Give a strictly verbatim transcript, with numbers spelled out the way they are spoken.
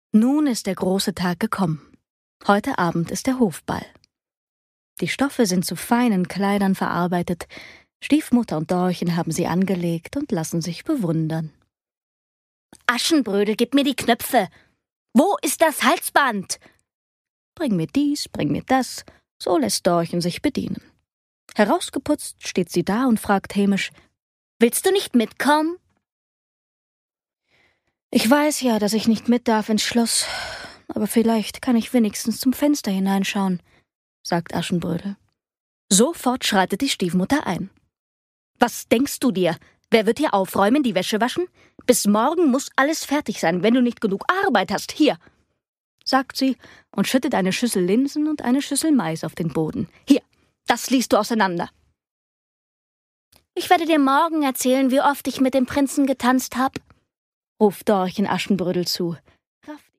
Nun ist der große Tag gekommen. Heute Abend ist der Hofball. Die Stoffe sind zu feinen Kleidern verarbeitet. Stiefmutter und Dorchen haben sie angelegt und lassen sich bewundern. Aschenbrödel, gib mir die Knöpfe. Wo ist das Halsband? Bring mir dies, bring mir das, so lässt Dorchen sich bedienen. Herausgeputzt steht sie da und fragt hämisch: Willst du nicht mitkommen? Ich weiß ja, dass ich nicht mit darf ins Schloss, aber vielleicht kann ich wenigstens zum Fenster hineinschauen, sagt Aschenbrödel. Sofort schreitet die Stiefmutter ein. Was denkst du dir? Wer wird hier aufräumen, die Wäsche waschen? Bis morgen muss alles fertig sein, wenn du nicht genug Arbeit hast. Hier, sagt sie und schüttet eine Schüssel Linsen und eine Schüssel Mais auf den Boden. Hier, das liest du auseinander. Ich werde dir morgen erzählen, wie oft ich mit dem Prinzen getanzt habe, ruft Dorchen Aschenbrödel zu.